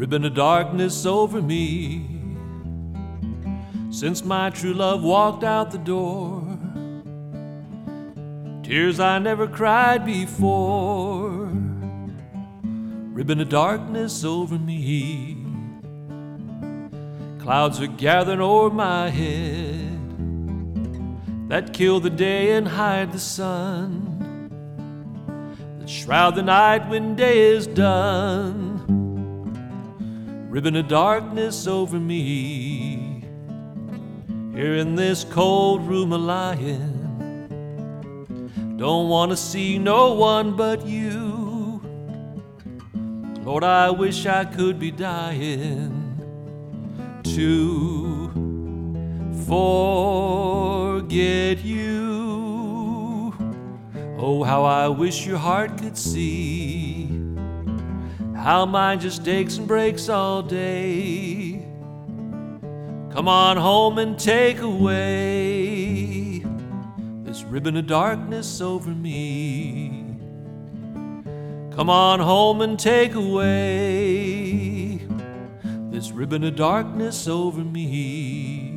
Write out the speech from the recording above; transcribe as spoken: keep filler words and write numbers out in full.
ribbon of darkness over me. Since my true love walked out the door, tears I never cried before, ribbon of darkness over me. Clouds are gathering o'er my head that kill the day and hide the sun, that shroud the night when day is done, ribbon of darkness over me. Here in this cold room a-lying, don't want to see no one but you. Lord, I wish I could be dying to forget you. Oh, how I wish your heart could see how mine just aches and breaks all day. Come on home and take away this ribbon of darkness over me. Come on home and take away this ribbon of darkness over me.